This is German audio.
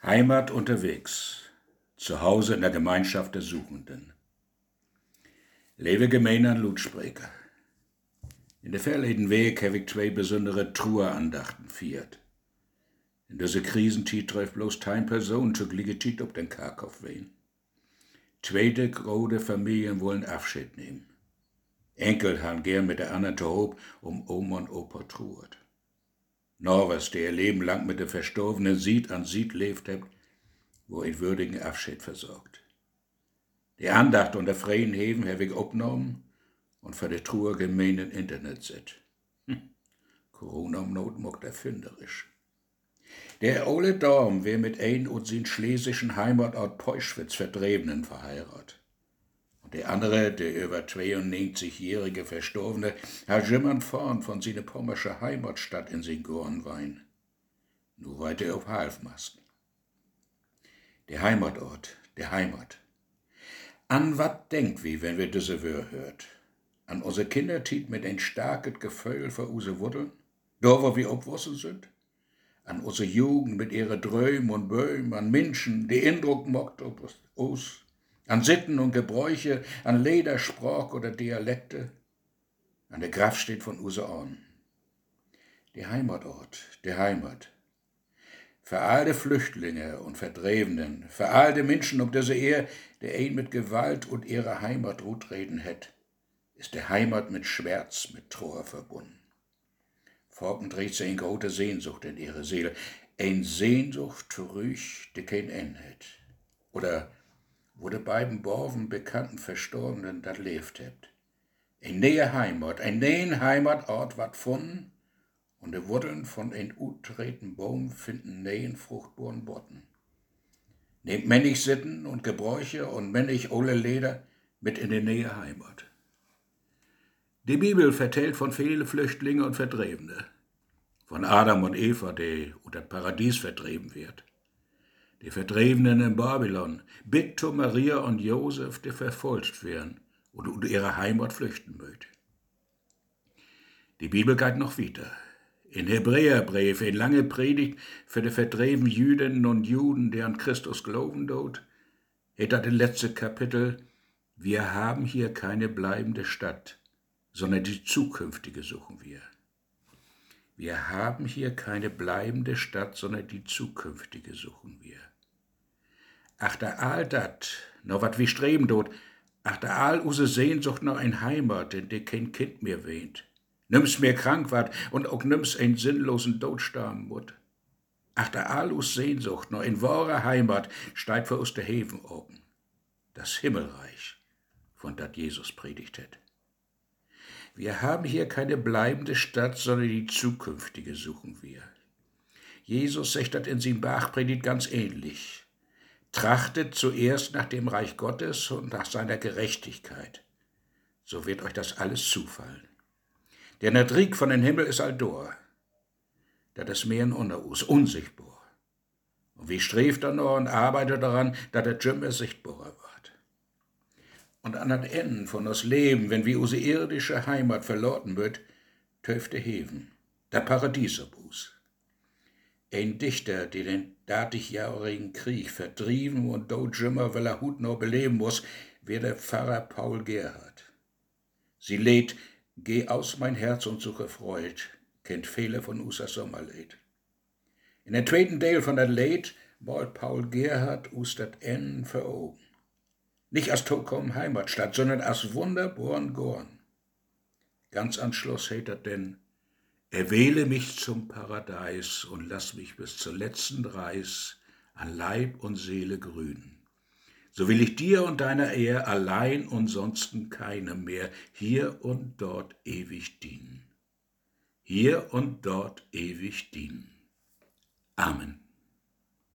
Heimat unterwegs, zu Hause in der Gemeinschaft der Suchenden. Lewe gemeen an Lutspreker. In der verleden Week heb ik 2 besondere Truheandachten viert. In deze Krisentijd treft bloß kein Person zuglige Tiet op den Karkhof wehen. Tweede große Familien wollen Abschied nehmen. Enkel han gern mit der anderen te hoop Oma und Opa truert. Norwers, der ihr Leben lang mit der Verstorbenen Sied an Sied lebt hebt, wo ein würdigen Abschied versorgt. Die Andacht und der freien Heven heb ich opgenommen und für die Truhe gemeinen Internet set. Corona um Not mocht erfinderisch. Der Ole Dorm wär mit ein und sin schlesischen Heimatort Peuschwitz Verdrebenen verheiratet. Und der andere, der über 92-jährige Verstorbene, hat jemand vorn von seine pommersche Heimatstadt in sin Gornwein. Nur weiter auf Halfmasten. Der Heimatort, der Heimat. An wat denkt wie, wenn wir diese Wör hört? An unsere Kindertiet mit ein starket Gefühl für use Wuddeln? Da, wo wir obwossen sind? An unsere Jugend mit ihre Dröm und Böhm, an Menschen, die Indruck mockt aus, an Sitten und Gebräuche, an Ledersprach oder Dialekte, an der Kraft steht von use Ohren. Der Heimatort, der Heimat. Für all die Flüchtlinge und Verdrevenen, für all die Menschen um diese Ehe, der ein mit Gewalt und ihrer Heimat ruht reden hätt, ist der Heimat mit Schmerz, mit Trauer verbunden. Forken trägt sie eine große Sehnsucht in ihre Seele, ein Sehnsucht zurück, die kein Ende hat. Oder wo die beiden Borven bekannten Verstorbenen dat lebt hebt. Ein nähe Heimat, ein nähen Heimatort wat funden, und die Wurzeln von ein utreten Baum finden nähen fruchtbaren Botten. Nehmt männig Sitten und Gebräuche und männig ole Leder mit in die nähe Heimat. Die Bibel vertellt von vielen Flüchtlingen und Verdrevene. Von Adam und Eva, die unter das Paradies vertrieben wird. Die Verdrevenen in Babylon, bis zu Maria und Josef, die verfolgt werden und unter ihre Heimat flüchten möchten. Die Bibel geht noch weiter. In Hebräerbrief, eine lange Predigt für die verdrevenen Jüdinnen und Juden, die an Christus glauben dort, hat das letzte Kapitel: Wir haben hier keine bleibende Stadt, sondern die zukünftige suchen wir. Wir haben hier keine bleibende Stadt, sondern die zukünftige suchen wir. Achter all dat, noch wat wir streben dort, achter all use Sehnsucht nach ein Heimat, in der kein Kind mehr wehnt. Nimm's mir krank ward und auch nimm's einen sinnlosen Tod starben mut. Achter all us Sehnsucht nach ein wahre Heimat steigt für uns der Heven oben. Das Himmelreich, von dat Jesus predigt hat. Wir haben hier keine bleibende Stadt, sondern die zukünftige suchen wir. Jesus sagt das in seinem Bergpredigt ganz ähnlich. Trachtet zuerst nach dem Reich Gottes und nach seiner Gerechtigkeit. So wird euch das alles zufallen. Der Nadrik von den Himmel ist aldor. Das ist mehr ein Unterus, unsichtbar. Und wie strebt er noch und arbeitet daran, dass der Jimmer sichtbarer wird. Und an das Ende von das Leben, wenn wie unsere irdische Heimat verloren wird, töfte Heven, der Paradieserbus. Ein Dichter, der den 30-jährigen Krieg vertrieben und dort Jimmer, weil er Hut noch beleben muss, wird der Pfarrer Paul Gerhard. Sie lädt: Geh aus mein Herz und suche Freud, kennt Fehler von unser Sommerlied. In der zweiten Teil von der Lied malt Paul Gerhard us dat Enden vor Augen. Nicht als Tokom Heimatstadt, sondern als wunderbaren Gorn. Ganz an Schluss heet dat denn: Erwähle mich zum Paradies und lass mich bis zur letzten Reis an Leib und Seele grünen. So will ich dir und deiner Ehe allein und sonsten keinem mehr hier und dort ewig dienen. Hier und dort ewig dienen. Amen.